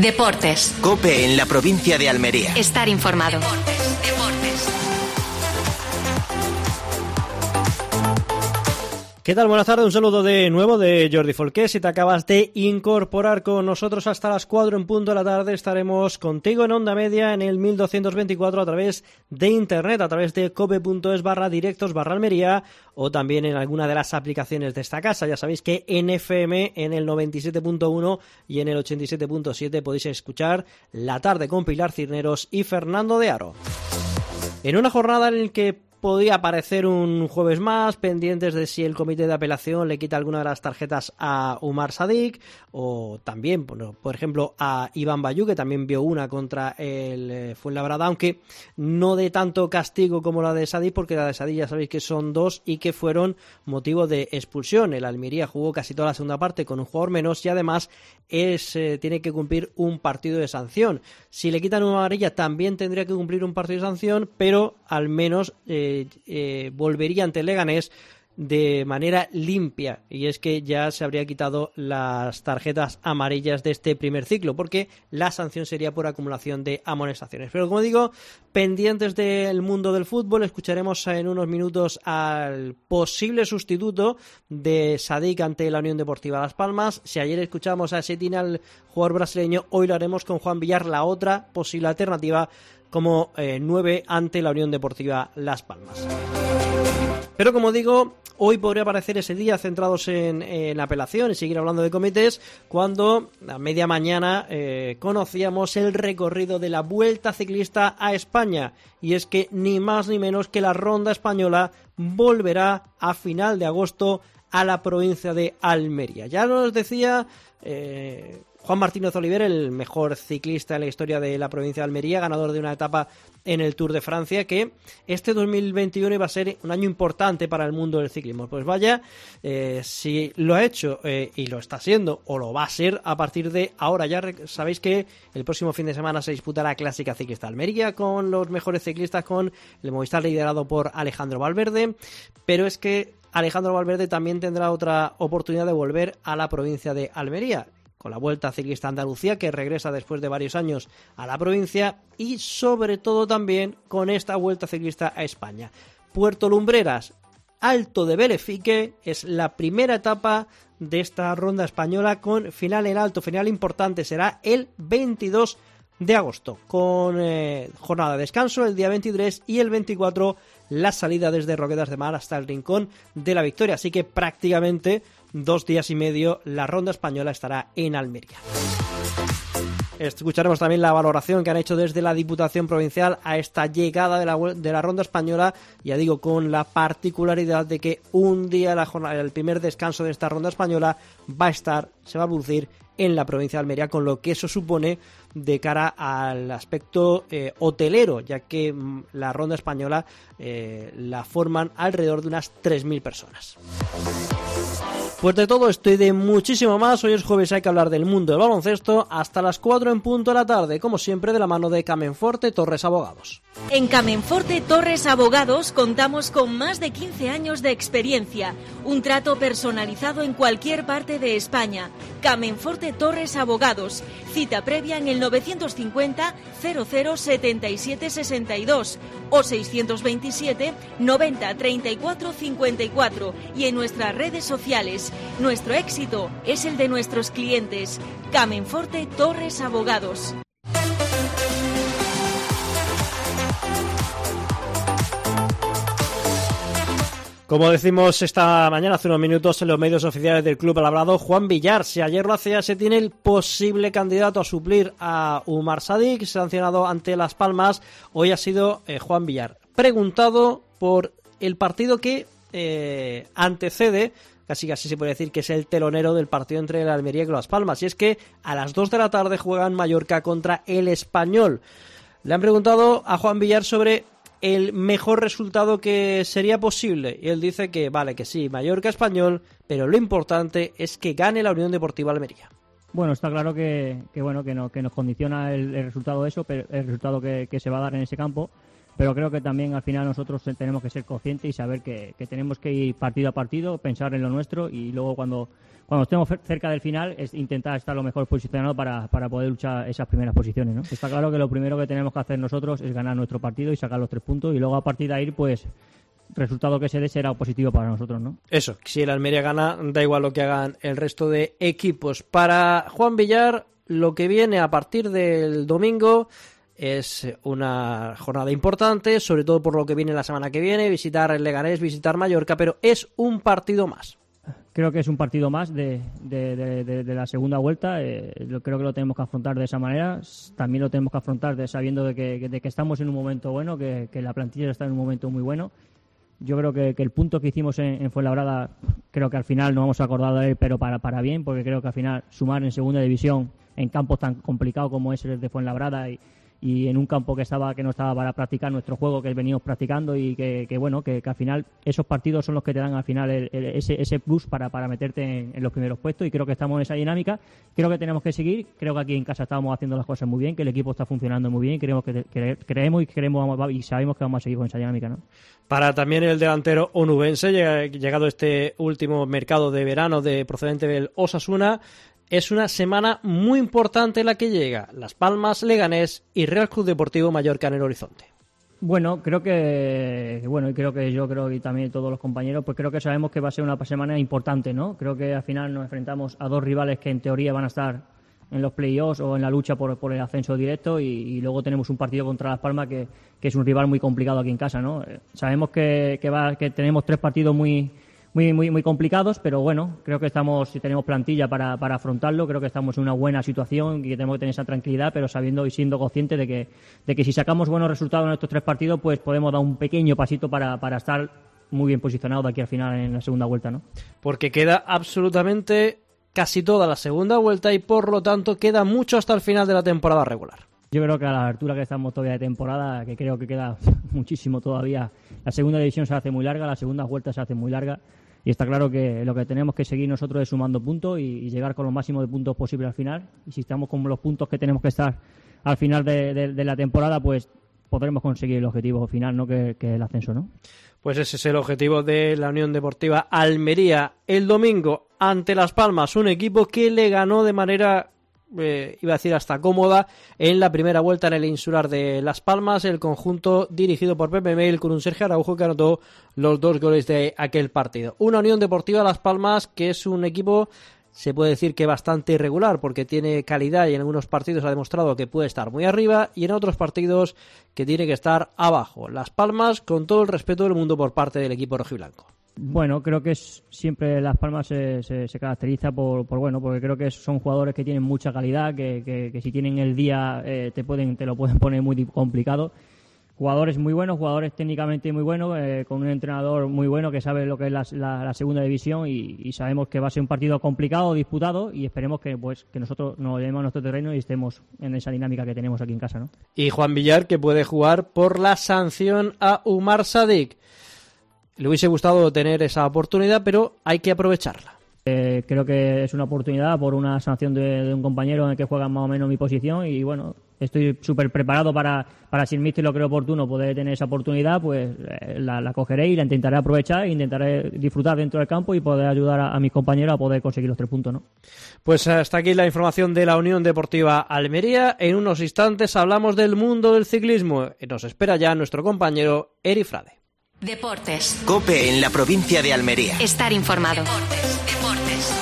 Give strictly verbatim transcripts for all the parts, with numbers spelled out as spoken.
Deportes. COPE en la provincia de Almería. Estar informado. Deportes, deportes. ¿Qué tal? Buenas tardes, un saludo de nuevo de Jordi Folqué. Si te acabas de incorporar con nosotros hasta las cuatro en punto de la tarde, estaremos contigo en Onda Media en el mil doscientos veinticuatro a través de internet, a través de cope.es barra directos barra Almería o también en alguna de las aplicaciones de esta casa. Ya sabéis que en F M, en el noventa y siete punto uno y en el ochenta y siete punto siete podéis escuchar La Tarde con Pilar Cisneros y Fernando de Aro. En una jornada en la que podía aparecer un jueves más, pendientes de si el comité de apelación le quita alguna de las tarjetas a Umar Sadik o también, bueno, por ejemplo, a Iván Bayú, que también vio una contra el eh, Fuenlabrada, aunque no de tanto castigo como la de Sadik, porque la de Sadik ya sabéis que son dos y que fueron motivo de expulsión. El Almería jugó casi toda la segunda parte con un jugador menos y además es eh, tiene que cumplir un partido de sanción. Si le quitan una amarilla también tendría que cumplir un partido de sanción, pero al menos eh, Eh, volvería ante el Leganés de manera limpia, y es que ya se habría quitado las tarjetas amarillas de este primer ciclo, porque la sanción sería por acumulación de amonestaciones. Pero como digo, pendientes del mundo del fútbol, escucharemos en unos minutos al posible sustituto de Sadik ante la Unión Deportiva Las Palmas. Si ayer escuchamos a Setina, el jugador brasileño, hoy lo haremos con Juan Villar, la otra posible alternativa como eh, nueve ante la Unión Deportiva Las Palmas. Pero como digo, hoy podría aparecer ese día centrados en, en la apelación y seguir hablando de comités, cuando a media mañana eh, conocíamos el recorrido de la Vuelta Ciclista a España, y es que ni más ni menos que la Ronda Española volverá a final de agosto a la provincia de Almería. Ya nos decía eh, Juan Martínez Oliver, el mejor ciclista en la historia de la provincia de Almería, ganador de una etapa en el Tour de Francia, que este dos mil veintiuno iba a ser un año importante para el mundo del ciclismo. Pues vaya, eh, si lo ha hecho eh, y lo está siendo, o lo va a ser a partir de ahora. Ya sabéis que el próximo fin de semana se disputa la Clásica Ciclista Almería con los mejores ciclistas, con el Movistar liderado por Alejandro Valverde, pero es que Alejandro Valverde también tendrá otra oportunidad de volver a la provincia de Almería, con la Vuelta Ciclista Andalucía, que regresa después de varios años a la provincia, y sobre todo también con esta Vuelta Ciclista a España. Puerto Lumbreras, Alto de Belefique, es la primera etapa de esta ronda española con final en alto, final importante, será el veintidós de agosto, con eh, jornada de descanso el día veintitrés y el veinticuatro la salida desde Roquetas de Mar hasta el Rincón de la Victoria, así que prácticamente dos días y medio la ronda española estará en Almería. Escucharemos también la valoración que han hecho desde la Diputación Provincial a esta llegada de la, de la ronda española, ya digo, con la particularidad de que un día la jornada, el primer descanso de esta ronda española va a estar, se va a producir en la provincia de Almería, con lo que eso supone de cara al aspecto eh, hotelero, ya que mm, la ronda española eh, la forman alrededor de unas tres mil personas. Pues de todo esto y de muchísimo más, hoy es jueves, hay que hablar del mundo del baloncesto hasta las cuatro en punto de la tarde, como siempre de la mano de Camenforte Torres Abogados. En Camenforte Torres Abogados contamos con más de quince años de experiencia, un trato personalizado en cualquier parte de España. Camenforte Torres Abogados, cita previa en el novecientos cincuenta cero cero setenta y siete sesenta y dos o seiscientos veintisiete noventa treinta y cuatro cincuenta y cuatro y en nuestras redes sociales. Nuestro éxito es el de nuestros clientes. Camenforte Torres Abogados. Como decimos esta mañana, hace unos minutos, en los medios oficiales del club ha hablado Juan Villar. Si ayer lo hacía, se tiene el posible candidato a suplir a Umar Sadik, sancionado ante Las Palmas. Hoy ha sido eh, Juan Villar, preguntado por el partido que eh, antecede, casi casi se puede decir que es el telonero del partido entre el Almería y Las Palmas. Y es que a las dos de la tarde juegan Mallorca contra el Español. Le han preguntado a Juan Villar sobre el mejor resultado que sería posible, y él dice que vale, que sí, Mallorca Español, pero lo importante es que gane la Unión Deportiva Almería. Bueno, está claro que, que bueno que, no, que nos condiciona el, el resultado de eso, pero el resultado que, que se va a dar en ese campo, pero creo que también al final nosotros tenemos que ser conscientes y saber que, que tenemos que ir partido a partido, pensar en lo nuestro y luego cuando, cuando estemos cerca del final es intentar estar lo mejor posicionado para, para poder luchar esas primeras posiciones, ¿no? Está claro que lo primero que tenemos que hacer nosotros es ganar nuestro partido y sacar los tres puntos y luego a partir de ahí pues resultado que se dé será positivo para nosotros, ¿no? Eso, si el Almería gana, da igual lo que hagan el resto de equipos. Para Juan Villar, lo que viene a partir del domingo es una jornada importante, sobre todo por lo que viene la semana que viene, visitar el Leganés, visitar Mallorca, pero es un partido más. Creo que es un partido más de, de, de, de, de la segunda vuelta. Eh, lo, creo que lo tenemos que afrontar de esa manera. También lo tenemos que afrontar de, sabiendo de que, de que estamos en un momento bueno, que, que la plantilla está en un momento muy bueno. Yo creo que, que el punto que hicimos en, en Fuenlabrada, creo que al final no hemos acordado de él, pero para, para bien, porque creo que al final sumar en segunda división en campos tan complicados como es el de Fuenlabrada y y en un campo que estaba que no estaba para practicar nuestro juego que venimos practicando y que, que bueno que, que al final esos partidos son los que te dan al final el, el, ese, ese plus para, para meterte en, en los primeros puestos y creo que estamos en esa dinámica, creo que tenemos que seguir, creo que aquí en casa estábamos haciendo las cosas muy bien, que el equipo está funcionando muy bien y creemos que, que creemos y queremos y sabemos que vamos a seguir con esa dinámica, ¿no? Para también el delantero onubense, llegado este último mercado de verano de procedente del Osasuna, es una semana muy importante la que llega. Las Palmas, Leganés y Real Club Deportivo Mallorca en el horizonte. Bueno, creo que, bueno, y creo que yo creo y también todos los compañeros, pues creo que sabemos que va a ser una semana importante, ¿no? Creo que al final nos enfrentamos a dos rivales que en teoría van a estar en los play-offs o en la lucha por, por el ascenso directo y, y luego tenemos un partido contra Las Palmas que, que es un rival muy complicado aquí en casa, ¿no? Eh, sabemos que, que, va, que tenemos tres partidos muy Muy, muy, muy complicados, pero bueno, creo que estamos, si tenemos plantilla para, para afrontarlo, creo que estamos en una buena situación y que tenemos que tener esa tranquilidad, pero sabiendo y siendo conscientes de que, de que si sacamos buenos resultados en estos tres partidos, pues podemos dar un pequeño pasito para, para estar muy bien posicionados de aquí al final en la segunda vuelta, ¿no? Porque queda absolutamente casi toda la segunda vuelta y por lo tanto queda mucho hasta el final de la temporada regular. Yo creo que a la altura que estamos todavía de temporada, que creo que queda muchísimo todavía, la segunda división se hace muy larga, la segunda vuelta se hace muy larga. Y está claro que lo que tenemos que seguir nosotros es sumando puntos y, y llegar con los máximos de puntos posible al final. Y si estamos con los puntos que tenemos que estar al final de, de, de la temporada, pues podremos conseguir el objetivo final, ¿no? Que, que el ascenso, ¿no? Pues ese es el objetivo de la Unión Deportiva Almería el domingo ante Las Palmas, un equipo que le ganó de manera... Eh, iba a decir hasta cómoda en la primera vuelta en el insular de Las Palmas, el conjunto dirigido por Pepe Mel con un Sergio Araujo que anotó los dos goles de aquel partido. Una Unión Deportiva Las Palmas que es un equipo, se puede decir que bastante irregular porque tiene calidad y en algunos partidos ha demostrado que puede estar muy arriba y en otros partidos que tiene que estar abajo. Las Palmas, con todo el respeto del mundo por parte del equipo rojiblanco. Bueno, creo que es, siempre Las Palmas se, se, se caracteriza por, por bueno, porque creo que son jugadores que tienen mucha calidad, que, que, que si tienen el día eh, te pueden te lo pueden poner muy complicado. Jugadores muy buenos, jugadores técnicamente muy buenos, eh, con un entrenador muy bueno que sabe lo que es la, la, la segunda división y, y sabemos que va a ser un partido complicado, disputado y esperemos que pues que nosotros nos llevemos a nuestro terreno y estemos en esa dinámica que tenemos aquí en casa, ¿no? Y Juan Villar que puede jugar por la sanción a Umar Sadik. Le hubiese gustado tener esa oportunidad, pero hay que aprovecharla. Eh, creo que es una oportunidad por una sanción de, de un compañero en el que juega más o menos mi posición y bueno, estoy súper preparado para, para si el míster lo creo oportuno poder tener esa oportunidad, pues eh, la, la cogeré y la intentaré aprovechar e intentaré disfrutar dentro del campo y poder ayudar a, a mis compañeros a poder conseguir los tres puntos, ¿no? Pues hasta aquí la información de la Unión Deportiva Almería. En unos instantes hablamos del mundo del ciclismo. Nos espera ya nuestro compañero Eri Frade. Deportes. COPE en la provincia de Almería. Estar informado. Deportes, deportes.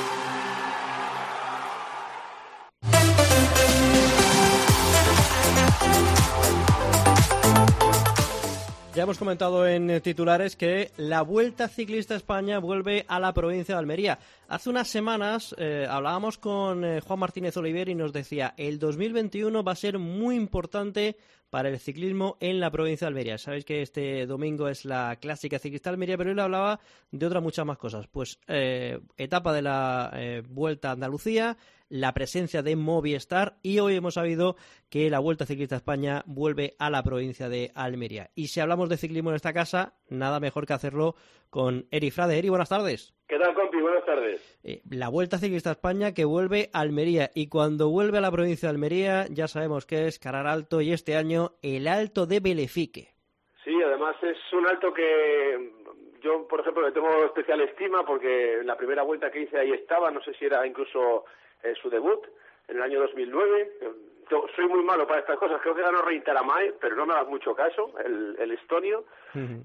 Ya hemos comentado en titulares que la Vuelta Ciclista a España vuelve a la provincia de Almería. Hace unas semanas eh, hablábamos con eh, Juan Martínez Oliver y nos decía el dos mil veintiuno va a ser muy importante para el ciclismo en la provincia de Almería. Sabéis que este domingo es la Clásica Ciclista de Almería, pero él hablaba de otras muchas más cosas. Pues eh, etapa de la eh, Vuelta a Andalucía, la presencia de Movistar, y hoy hemos sabido que la Vuelta Ciclista a España vuelve a la provincia de Almería. Y si hablamos de ciclismo en esta casa, nada mejor que hacerlo con Eri Frade. Eri, buenas tardes. ¿Qué tal, compi? Buenas tardes. Eh, la Vuelta Ciclista a España que vuelve a Almería, y cuando vuelve a la provincia de Almería ya sabemos que es Carar Alto, y este año el Alto de Belefique. Sí, además es un alto que yo, por ejemplo, le tengo especial estima porque en la primera vuelta que hice ahí estaba, no sé si era incluso eh, su debut, en el año dos mil nueve. Yo soy muy malo para estas cosas, creo que ganó Rein Taramay, pero no me das mucho caso, el, el estonio, uh-huh.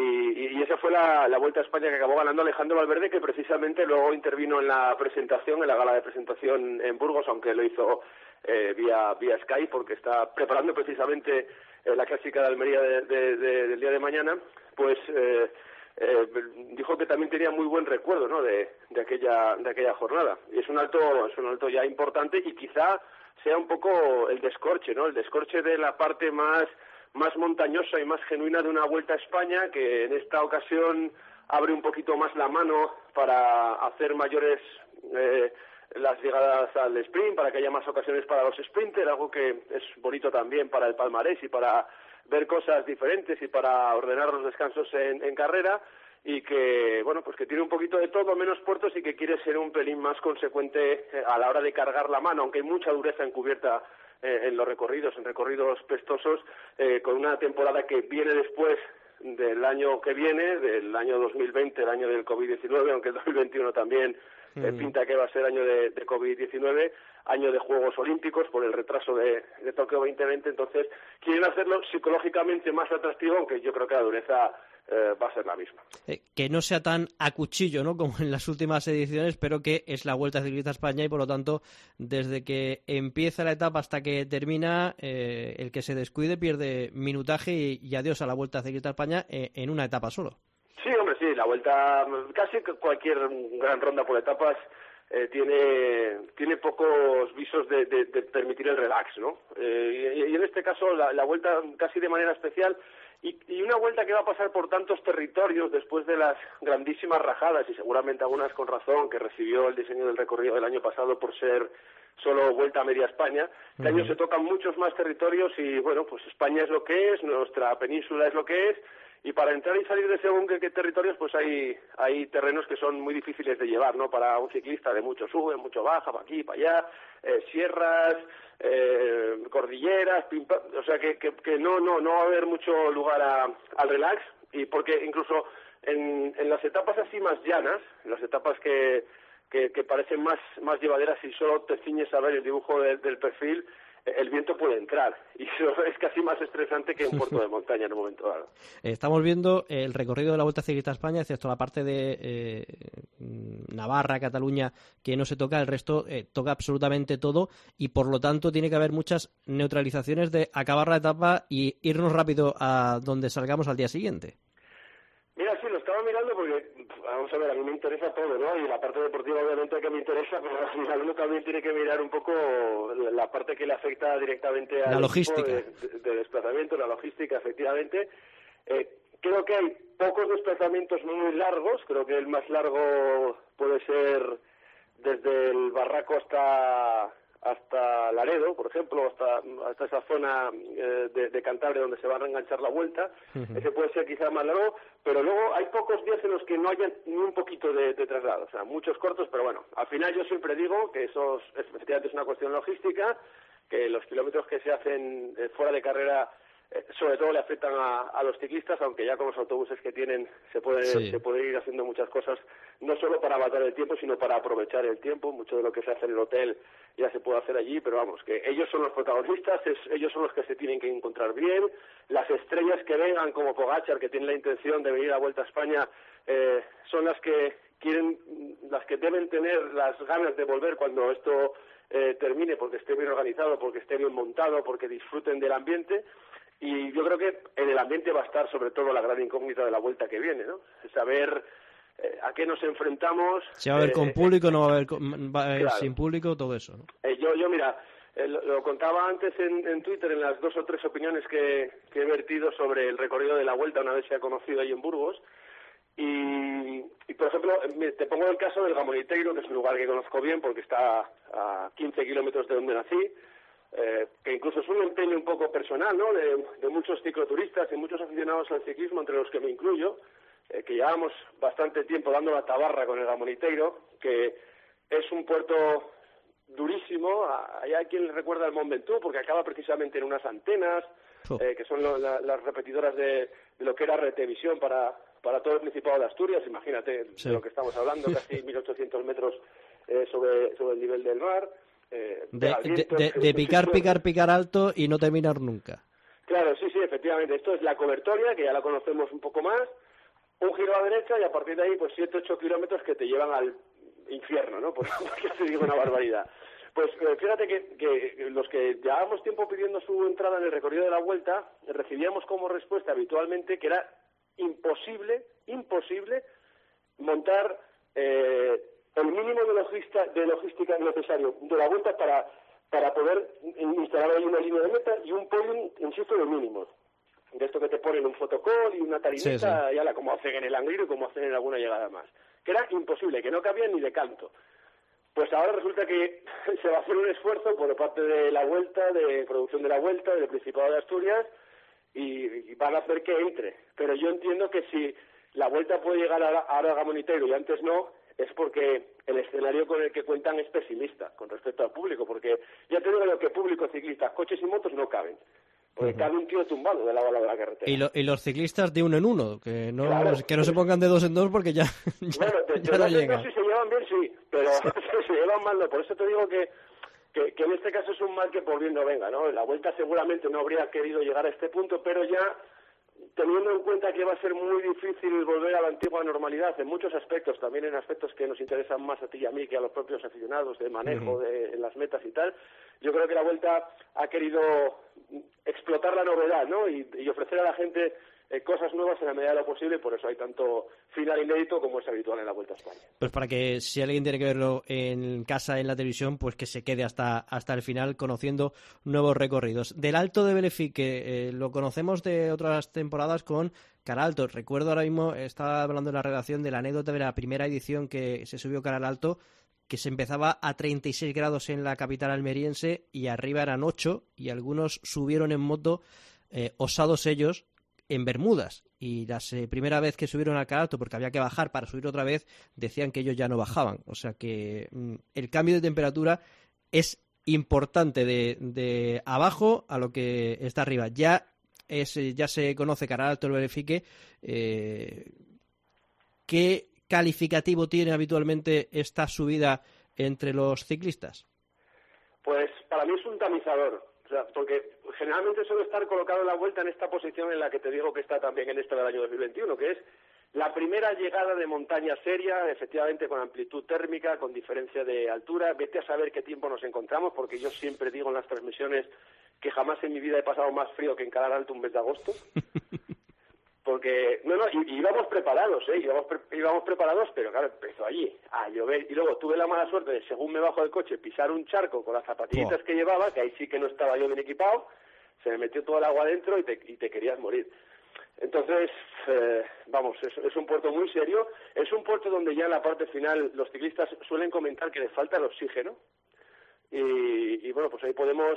y, y esa fue la, la Vuelta a España que acabó ganando Alejandro Valverde, que precisamente luego intervino en la presentación, en la gala de presentación en Burgos, aunque lo hizo eh, vía, vía Skype, porque está preparando precisamente eh, la clásica de Almería de, de, de, del día de mañana. Pues eh, eh, dijo que también tenía muy buen recuerdo, ¿no?, de, de aquella de aquella jornada, y es un alto es un alto ya importante, y quizá sea un poco el descorche, ¿no? El descorche de la parte más más montañosa y más genuina de una Vuelta a España, que en esta ocasión abre un poquito más la mano para hacer mayores eh, las llegadas al sprint, para que haya más ocasiones para los sprinters, algo que es bonito también para el palmarés y para ver cosas diferentes y para ordenar los descansos en, en carrera, y que, bueno, pues que tiene un poquito de todo, menos puertos, y que quiere ser un pelín más consecuente a la hora de cargar la mano, aunque hay mucha dureza encubierta eh, en los recorridos, en recorridos pestosos, eh, con una temporada que viene después del año que viene, del año dos mil veinte, el año del covid diecinueve, aunque el dos mil veintiuno también eh, pinta que va a ser año de, de covid diecinueve, año de Juegos Olímpicos por el retraso de, de Tokio veinte veinte, entonces quieren hacerlo psicológicamente más atractivo, aunque yo creo que la dureza Eh, va a ser la misma. Eh, que no sea tan a cuchillo, ¿no?, como en las últimas ediciones, pero que es la Vuelta Ciclista a España, y por lo tanto, desde que empieza la etapa hasta que termina, eh, el que se descuide pierde minutaje, y, y adiós a la Vuelta Ciclista a España eh, en una etapa solo. Sí, hombre, sí, la Vuelta, casi cualquier gran ronda por etapas eh, tiene tiene pocos visos de, de, de permitir el relax, ¿no? Eh, y, y en este caso la, la Vuelta casi de manera especial, y, y una Vuelta que va a pasar por tantos territorios después de las grandísimas rajadas, y seguramente algunas con razón, que recibió el diseño del recorrido del año pasado por ser solo Vuelta a media España. Este uh-huh. año se tocan muchos más territorios, y bueno, pues España es lo que es, nuestra península es lo que es, y para entrar y salir de según qué, qué territorios, pues hay hay terrenos que son muy difíciles de llevar, ¿no?, para un ciclista, de mucho sube, mucho baja, para aquí, para allá, eh, sierras, eh, cordilleras, pimpa, o sea que, que, que no no no va a haber mucho lugar a, al relax, y porque incluso en, en las etapas así más llanas, en las etapas que, que, que parecen más, más llevaderas, si solo te ciñes a ver el dibujo de, del perfil, el viento puede entrar, y eso es casi más estresante que un puerto de montaña en un momento dado. Estamos viendo el recorrido de la Vuelta Ciclista a España, excepto la parte de eh, Navarra, Cataluña, que no se toca, el resto eh, toca absolutamente todo, y por lo tanto tiene que haber muchas neutralizaciones de acabar la etapa y irnos rápido a donde salgamos al día siguiente. Mira, sí, lo estaba mirando porque, vamos a ver, a mí me interesa todo, ¿no? Y la parte deportiva obviamente que me interesa, pero al final uno también tiene que mirar un poco la parte que le afecta directamente a la logística de, de, de desplazamiento, la logística, efectivamente. Eh, creo que hay pocos desplazamientos muy largos, creo que el más largo puede ser desde el Barraco hasta hasta Laredo, por ejemplo, hasta hasta esa zona eh, de, de Cantabria donde se va a reenganchar la Vuelta. Uh-huh. Ese puede ser quizás más largo, pero luego hay pocos días en los que no haya ni un poquito de, de traslado, o sea, muchos cortos, pero bueno, al final yo siempre digo que eso es, efectivamente es una cuestión logística, que los kilómetros que se hacen eh, fuera de carrera eh, sobre todo le afectan a, a los ciclistas, aunque ya con los autobuses que tienen se puede sí. se puede ir haciendo muchas cosas, no solo para matar el tiempo, sino para aprovechar el tiempo. Mucho de lo que se hace en el hotel ya se puede hacer allí, pero vamos, que ellos son los protagonistas, es, ellos son los que se tienen que encontrar bien. Las estrellas que vengan, como Pogačar, que tienen la intención de venir a Vuelta a España, eh, son las que quieren, las que deben tener las ganas de volver cuando esto eh, termine, porque esté bien organizado, porque esté bien montado, porque disfruten del ambiente. Y yo creo que en el ambiente va a estar sobre todo la gran incógnita de la Vuelta que viene, ¿no? Saber eh, a qué nos enfrentamos. Si va a haber eh, con público, eh, no va a haber, con, va a haber claro. sin público, todo eso, ¿no? Eh, yo, yo mira, eh, lo, lo contaba antes en, en Twitter, en las dos o tres opiniones que, que he vertido sobre el recorrido de la Vuelta una vez se ha conocido ahí en Burgos, Y, y, por ejemplo, te pongo el caso del Gamoniteiro, que es un lugar que conozco bien porque está a quince kilómetros de donde nací, eh, que incluso es un empeño un poco personal, ¿no?, de, de muchos cicloturistas y muchos aficionados al ciclismo, entre los que me incluyo, eh, que llevamos bastante tiempo dando la tabarra con el Gamoniteiro, que es un puerto durísimo. Hay a quien le recuerda el Mont Ventoux porque acaba precisamente en unas antenas, oh. eh, que son lo, la, las repetidoras de, de lo que era Retevisión para, para todo el Principado de Asturias. Imagínate sí. de lo que estamos hablando, casi mil ochocientos metros eh, sobre, sobre el nivel del mar. Eh, de, de, de, de picar, picar, picar alto y no terminar nunca. Claro, sí, sí, efectivamente. Esto es la cobertoria, que ya la conocemos un poco más, un giro a la derecha y a partir de ahí pues siete, ocho kilómetros que te llevan al infierno, ¿no? Porque te digo una barbaridad. Pues eh, fíjate que, que los que llevábamos tiempo pidiendo su entrada en el recorrido de la Vuelta, recibíamos como respuesta habitualmente que era imposible, imposible montar eh, el mínimo de, logista, de logística necesario de la Vuelta para, para poder instalar ahí una línea de meta y un podium, insisto, de mínimos. De esto que te ponen un fotocall y una tarimita, sí, sí. y ala, como hacen en el Angliru y como hacen en alguna llegada más. Que era imposible, que no cabía ni de canto. Pues ahora resulta que se va a hacer un esfuerzo por parte de la Vuelta, de producción de la Vuelta, del Principado de Asturias, y, y van a hacer que entre. Pero yo entiendo que si la Vuelta puede llegar ahora a Gamoniteiro y antes no, es porque el escenario con el que cuentan es pesimista con respecto al público, porque ya te digo que público, ciclistas, coches y motos no caben. Porque uh-huh. cabe un tío tumbado de lado a lado de la carretera. Y, lo, y los ciclistas de uno en uno, que no, claro, que no se pongan de dos en dos porque ya, ya, bueno, de, ya de no dos llegan. En dos, si se llevan bien, sí, pero si se llevan mal no. Por eso te digo que, que, que en este caso es un mal que por bien no venga, ¿no? La Vuelta seguramente no habría querido llegar a este punto, pero ya teniendo en cuenta que va a ser muy difícil volver a la antigua normalidad en muchos aspectos, también en aspectos que nos interesan más a ti y a mí que a los propios aficionados, de manejo, uh-huh. de en las metas y tal, yo creo que la Vuelta ha querido explotar la novedad, ¿no? Y, y ofrecer a la gente eh, cosas nuevas en la medida de lo posible, y por eso hay tanto final inédito como es habitual en la Vuelta a España. Pues para que si alguien tiene que verlo en casa, en la televisión, pues que se quede hasta hasta el final conociendo nuevos recorridos. Del Alto de Belefic, que eh, lo conocemos de otras temporadas con Cara Alto. Recuerdo ahora mismo, estaba hablando en la redacción de la anécdota de la primera edición que se subió Cara Alto, que se empezaba a treinta y seis grados en la capital almeriense y arriba eran ocho, y algunos subieron en moto, eh, osados ellos, en Bermudas, y la eh, primera vez que subieron al Cara Alto, porque había que bajar para subir otra vez, decían que ellos ya no bajaban. O sea que mm, el cambio de temperatura es importante de, de abajo a lo que está arriba. Ya es ya se conoce Cara Alto, el Belefique. Eh, ¿Qué calificativo tiene habitualmente esta subida entre los ciclistas? Pues para mí es un tamizador, o sea, porque generalmente suele estar colocado en la Vuelta en esta posición en la que te digo que está también en esta del año dos mil veintiuno, que es la primera llegada de montaña seria, efectivamente con amplitud térmica, con diferencia de altura. Vete a saber qué tiempo nos encontramos, porque yo siempre digo en las transmisiones que jamás en mi vida he pasado más frío que en Cara Alto un mes de agosto. Porque, no, no, y, y íbamos preparados, ¿eh? Íbamos, pre, íbamos preparados, pero claro, empezó allí a llover. Y luego tuve la mala suerte de, según me bajo del coche, pisar un charco con las zapatillitas oh. que llevaba, que ahí sí que no estaba yo bien equipado, se me metió todo el agua adentro y te, y te querías morir. Entonces, eh, vamos, es, es un puerto muy serio, es un puerto donde ya en la parte final los ciclistas suelen comentar que les falta el oxígeno. Y, y bueno, pues ahí podemos,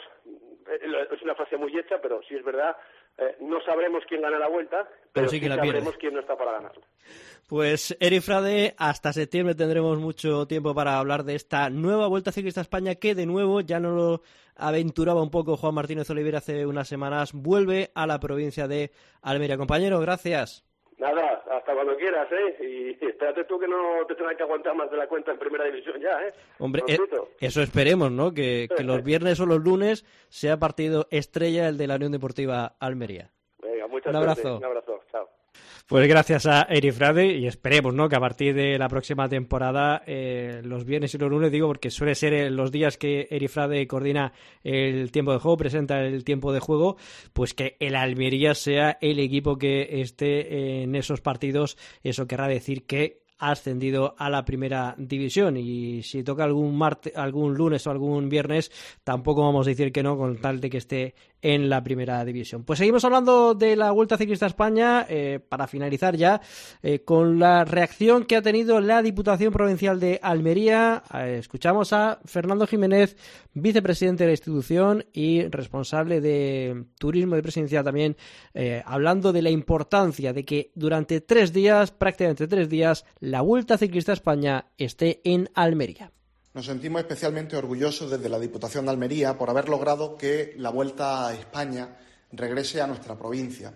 es una frase muy hecha, pero sí es verdad, eh, no sabremos quién gana la Vuelta, pero, pero sí, sí que la sabremos pierde. quién no está para ganarla. Pues Eric Frade, hasta septiembre tendremos mucho tiempo para hablar de esta nueva Vuelta Ciclista a España, que de nuevo, ya nos lo aventuraba un poco Juan Martínez Oliveira hace unas semanas, vuelve a la provincia de Almería. Compañero, gracias. Nada, hasta cuando quieras, ¿eh? Y espérate tú que no te tengas que aguantar más de la cuenta en Primera División ya, ¿eh? Hombre, eh, eso esperemos, ¿no? Que, que los viernes o los lunes sea partido estrella el de la Unión Deportiva Almería. Venga, muchas Un abrazo. Suerte. Un abrazo, chao. Pues gracias a Eric Frade, y esperemos, ¿no?, que a partir de la próxima temporada, eh, los viernes y los lunes, digo, porque suele ser eh, los días que Eric Frade coordina el tiempo de juego, presenta el tiempo de juego, pues que el Almería sea el equipo que esté en esos partidos. Eso querrá decir que ha ascendido a la primera división, y si toca algún martes, algún lunes o algún viernes, tampoco vamos a decir que no, con tal de que esté en la primera división. Pues seguimos hablando de la Vuelta Ciclista a España, eh, para finalizar ya eh, con la reacción que ha tenido la Diputación Provincial de Almería. Eh, escuchamos a Fernando Jiménez, vicepresidente de la institución y responsable de turismo y presidencial también, eh, hablando de la importancia de que durante tres días, prácticamente tres días, la Vuelta Ciclista a España esté en Almería. Nos sentimos especialmente orgullosos desde la Diputación de Almería por haber logrado que la Vuelta a España regrese a nuestra provincia.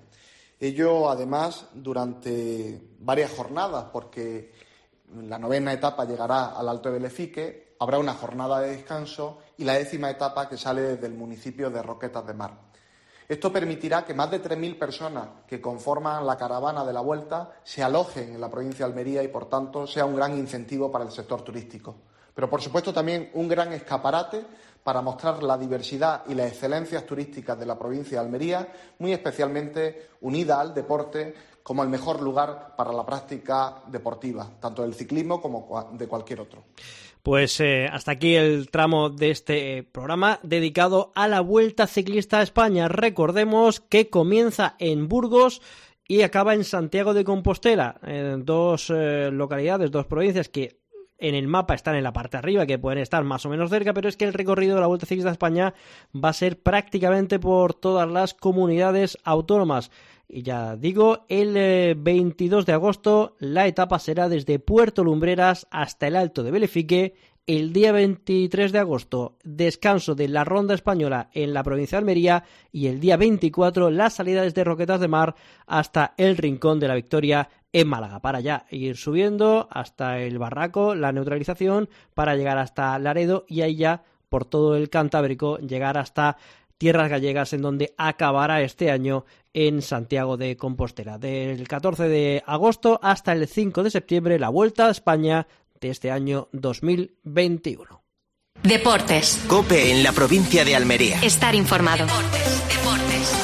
Ello, además, durante varias jornadas, porque la novena etapa llegará al Alto de Belefique, habrá una jornada de descanso y la décima etapa que sale desde el municipio de Roquetas de Mar. Esto permitirá que más de tres mil personas que conforman la caravana de la Vuelta se alojen en la provincia de Almería y, por tanto, sea un gran incentivo para el sector turístico. Pero, por supuesto, también un gran escaparate para mostrar la diversidad y las excelencias turísticas de la provincia de Almería, muy especialmente unida al deporte como el mejor lugar para la práctica deportiva, tanto del ciclismo como de cualquier otro. Pues eh, hasta aquí el tramo de este programa dedicado a la Vuelta Ciclista a España. Recordemos que comienza en Burgos y acaba en Santiago de Compostela, en dos eh, localidades, dos provincias que en el mapa están en la parte de arriba, que pueden estar más o menos cerca, pero es que el recorrido de la Vuelta Ciclista a España va a ser prácticamente por todas las comunidades autónomas. Y ya digo, el eh, veintidós de agosto la etapa será desde Puerto Lumbreras hasta el Alto de Belefique. El día veintitrés de agosto, descanso de la Ronda Española en la provincia de Almería, y el día veinticuatro la salida desde Roquetas de Mar hasta el Rincón de la Victoria en Málaga, para ya ir subiendo hasta el Barraco, la neutralización, para llegar hasta Laredo y ahí ya por todo el Cantábrico llegar hasta Tierras Gallegas, en donde acabará este año en Santiago de Compostela. Del catorce de agosto hasta el cinco de septiembre, la Vuelta a España de este año dos mil veintiuno. Deportes. COPE en la provincia de Almería. Estar informado. Deportes, deportes.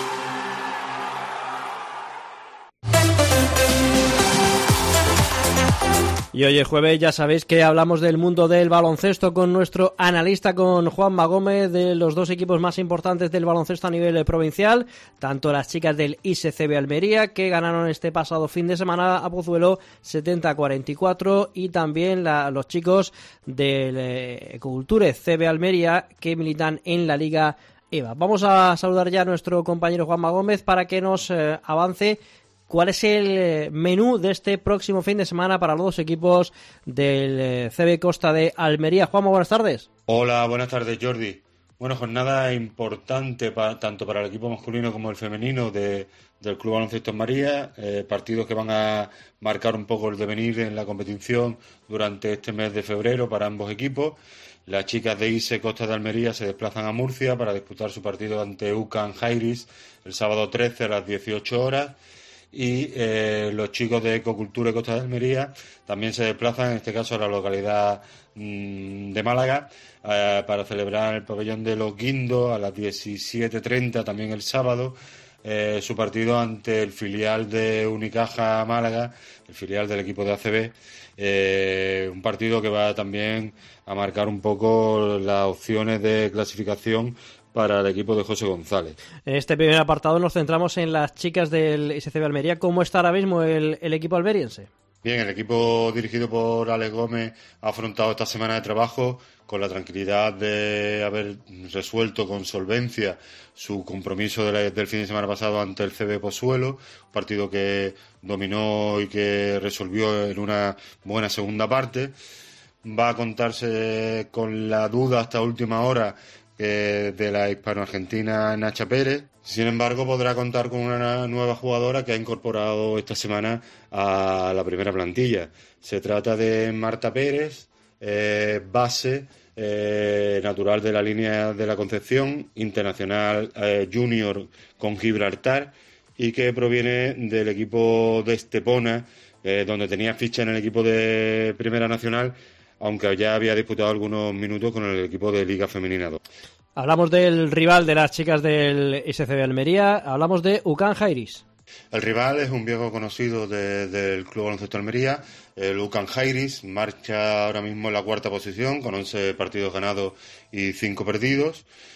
Y hoy es jueves, ya sabéis que hablamos del mundo del baloncesto con nuestro analista, con Juanma Gómez, de los dos equipos más importantes del baloncesto a nivel provincial, tanto las chicas del I S C B Almería, que ganaron este pasado fin de semana a Pozuelo setenta a cuarenta y cuatro, y también la, los chicos del eh, Ecoculture C B Almería, que militan en la Liga E V A. Vamos a saludar ya a nuestro compañero Juanma Gómez para que nos eh, avance ¿cuál es el menú de este próximo fin de semana para los dos equipos del C B Costa de Almería? Juanma, buenas tardes. Hola, buenas tardes, Jordi. Bueno, jornada importante para, tanto para el equipo masculino como el femenino de, del Club Baloncesto Almería, eh, partidos que van a marcar un poco el devenir en la competición durante este mes de febrero para ambos equipos. Las chicas de I S E Costa de Almería se desplazan a Murcia para disputar su partido ante U C A M Jairis el sábado trece a las dieciocho horas. Y eh, los chicos de Ecoculture Costa de Almería también se desplazan, en este caso a la localidad mmm, de Málaga, eh, para celebrar en el pabellón de Los Guindos a las diecisiete treinta, también el sábado, eh, su partido ante el filial de Unicaja Málaga, el filial del equipo de A C B, eh, un partido que va también a marcar un poco las opciones de clasificación para el equipo de José González. En este primer apartado nos centramos en las chicas del I S C B Almería. ¿Cómo está ahora mismo el, el equipo almeriense? Bien, el equipo dirigido por Alex Gómez ha afrontado esta semana de trabajo con la tranquilidad de haber resuelto con solvencia su compromiso de la, del fin de semana pasado ante el C B Pozuelo, un partido que dominó y que resolvió en una buena segunda parte. Va a contarse con la duda hasta última hora de la hispano-argentina Nacha Pérez. Sin embargo, podrá contar con una nueva jugadora que ha incorporado esta semana a la primera plantilla. Se trata de Marta Pérez, eh, base eh, natural de la línea de la Concepción, internacional eh, junior con Gibraltar, y que proviene del equipo de Estepona, eh, donde tenía ficha en el equipo de Primera Nacional, aunque ya había disputado algunos minutos con el equipo de Liga Femenina dos. Hablamos del rival de las chicas del I S C B Almería, hablamos de U C A M Jairis. El rival es un viejo conocido de, del Club Baloncesto Almería, el U C A M Jairis, marcha ahora mismo en la cuarta posición con once partidos ganados y cinco perdidos.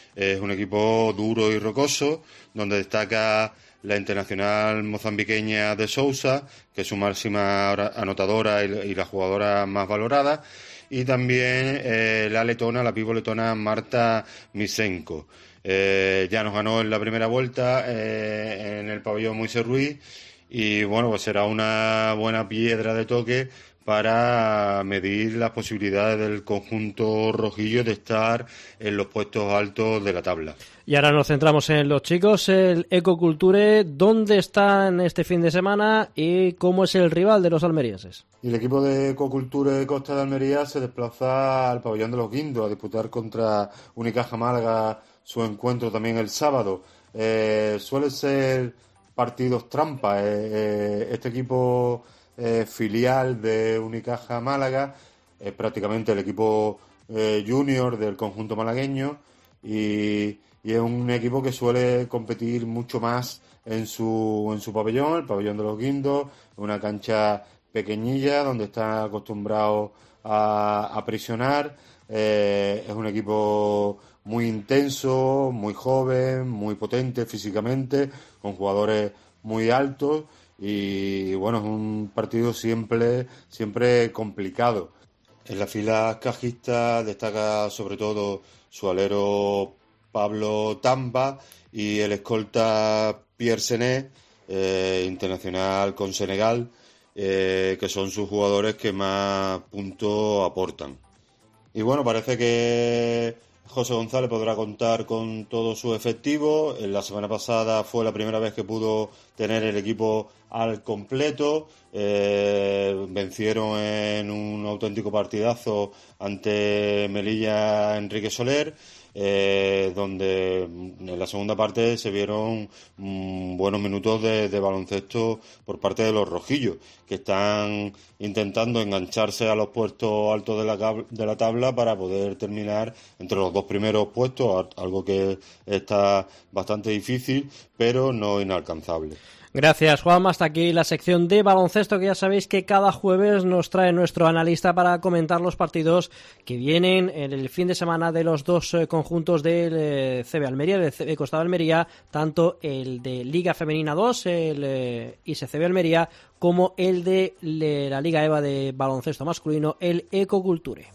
Es un equipo duro y rocoso, donde destaca la internacional mozambiqueña de Sousa, que es su máxima anotadora y la jugadora más valorada, y también eh, la letona, la pivo letona Marta Misenko. Eh, ya nos ganó en la primera vuelta eh, en el pabellón Moisés Ruiz, y bueno, pues será una buena piedra de toque para medir las posibilidades del conjunto rojillo de estar en los puestos altos de la tabla. Y ahora nos centramos en los chicos, el Ecoculture. ¿Dónde están este fin de semana y cómo es el rival de los almerienses? Y el equipo de Ecoculture Costa de Almería se desplaza al pabellón de los Guindos a disputar contra Unicaja Málaga su encuentro también el sábado. Eh, suele ser partidos trampa. Eh, eh, este equipo eh, filial de Unicaja Málaga es prácticamente el equipo eh, junior del conjunto malagueño, y, y es un equipo que suele competir mucho más en su en su pabellón, el pabellón de los Guindos, una cancha pequeñilla donde está acostumbrado a, a prisionar. Eh, es un equipo muy intenso, muy joven, muy potente físicamente, con jugadores muy altos, y bueno, es un partido siempre, siempre complicado. En la fila cajista destaca sobre todo su alero Pablo Tamba y el escolta Pierre Sené, eh, internacional con Senegal, eh, que son sus jugadores que más puntos aportan. Y bueno, parece que José González podrá contar con todo su efectivo. En la semana pasada fue la primera vez que pudo tener el equipo al completo. Eh, vencieron en un auténtico partidazo ante Melilla Enrique Soler, eh, donde en la segunda parte se vieron mmm, buenos minutos de, de baloncesto por parte de los rojillos, que están intentando engancharse a los puestos altos de la, de la tabla para poder terminar entre los dos primeros puestos, algo que está bastante difícil, pero no inalcanzable. Gracias, Juan. Hasta aquí la sección de baloncesto, que ya sabéis que cada jueves nos trae nuestro analista para comentar los partidos que vienen en el fin de semana de los dos eh, conjuntos del eh, C B Almería, del C B Costa de Almería, tanto el de Liga Femenina dos, el eh, I S C B Almería, como el de le, la Liga EVA de baloncesto masculino, el Ecoculture.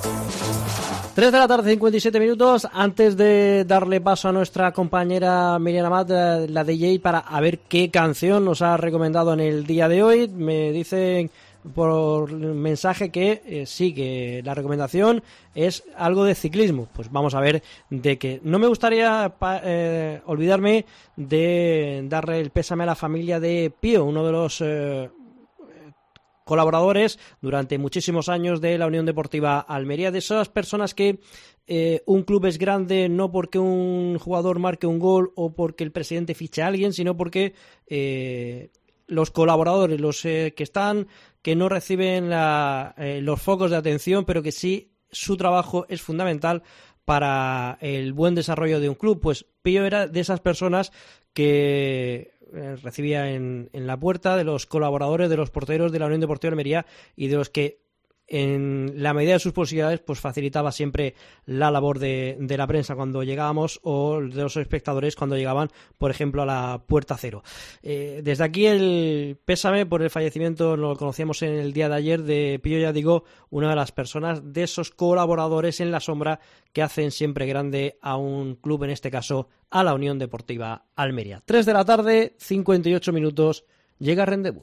tres de la tarde, cincuenta y siete minutos. Antes de darle paso a nuestra compañera Miriam Amat, la D J, para a ver qué canción nos ha recomendado en el día de hoy, me dicen por mensaje que eh, sí, que la recomendación es algo de ciclismo. Pues vamos a ver de qué. No me gustaría pa, eh, olvidarme de darle el pésame a la familia de Pío, uno de los Eh, colaboradores durante muchísimos años de la Unión Deportiva Almería, de esas personas que eh, un club es grande no porque un jugador marque un gol o porque el presidente fiche a alguien, sino porque eh, los colaboradores, los eh, que están, que no reciben la, eh, los focos de atención, pero que sí su trabajo es fundamental para el buen desarrollo de un club. Pues Pío era de esas personas que recibía en, en la puerta de los colaboradores, de los porteros de la Unión Deportiva Almería, y de los que en la medida de sus posibilidades pues facilitaba siempre la labor de, de la prensa cuando llegábamos, o de los espectadores cuando llegaban, por ejemplo, a la puerta cero. Eh, desde aquí el pésame por el fallecimiento, lo conocíamos en el día de ayer, de Pío, ya digo, una de las personas, de esos colaboradores en la sombra que hacen siempre grande a un club, en este caso a la Unión Deportiva Almería. tres de la tarde, cincuenta y ocho minutos, llega Rendezvous.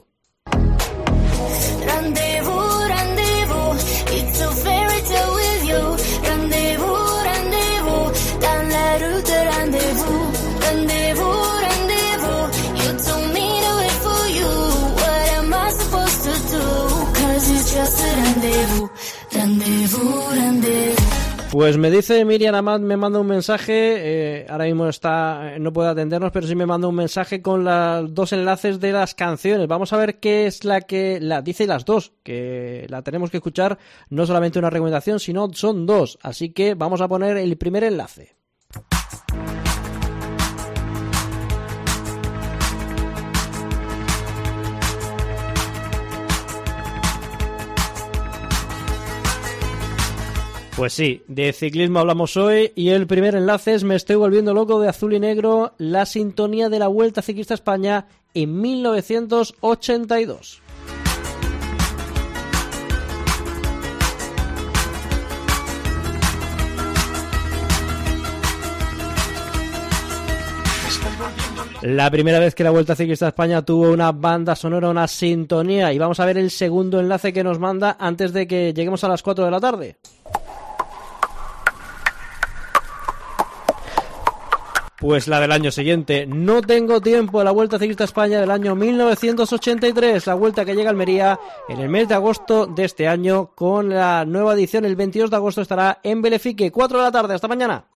Rendezvous, rendezvous, it's a fairy tale with you. Rendezvous, rendezvous, dans la route de rendezvous. Rendezvous, rendezvous, you told me to wait for you. What am I supposed to do? Cause it's just a rendezvous. Rendezvous, rendezvous. Pues me dice Miriam Amat, me manda un mensaje, eh, ahora mismo está, no puede atendernos, pero sí me manda un mensaje con los dos enlaces de las canciones. Vamos a ver qué es la que la dice las dos, que la tenemos que escuchar, no solamente una recomendación, sino son dos. Así que vamos a poner el primer enlace. Pues sí, de ciclismo hablamos hoy y el primer enlace es Me estoy volviendo loco de Azul y Negro, la sintonía de la Vuelta Ciclista a España en mil novecientos ochenta y dos. La primera vez que la Vuelta Ciclista a España tuvo una banda sonora, una sintonía, y vamos a ver el segundo enlace que nos manda antes de que lleguemos a las cuatro de la tarde. Pues la del año siguiente. No tengo tiempo de la Vuelta Ciclista a España del año mil novecientos ochenta y tres, la vuelta que llega a Almería en el mes de agosto de este año con la nueva edición. El veintidós de agosto estará en Belefique. cuatro de la tarde, hasta mañana.